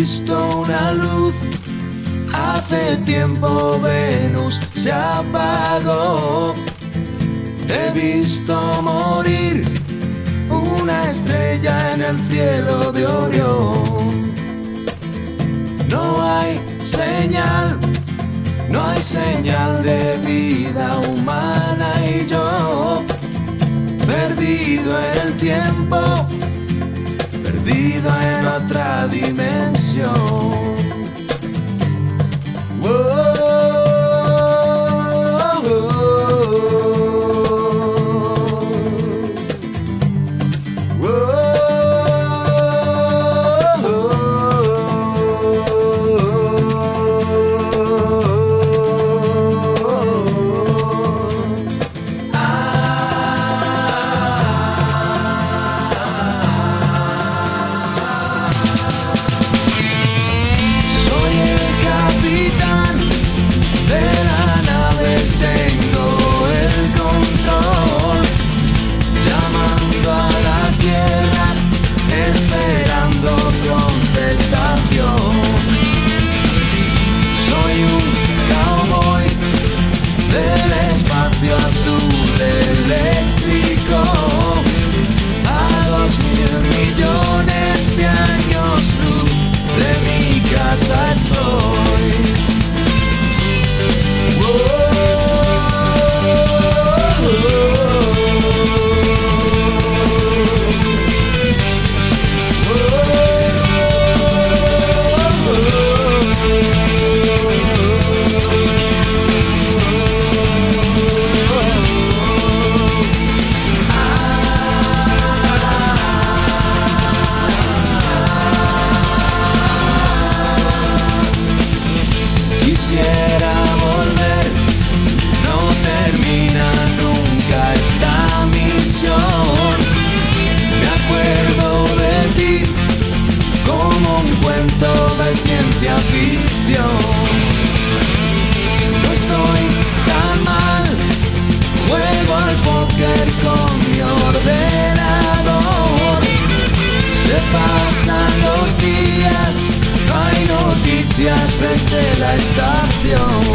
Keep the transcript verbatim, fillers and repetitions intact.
visto una luz. Hace tiempo Venus se apagó. He visto morir una estrella en el cielo de Orión. No hay señal, no hay señal de vida humana y yo, perdido en el tiempo, perdido en otra dimensión. Quisiera volver, no termina nunca esta misión. Me acuerdo de ti como un cuento de ciencia ficción. No estoy tan mal, juego al póker con mi ordenador. Se pasan los días, no hay noticias desde la estación.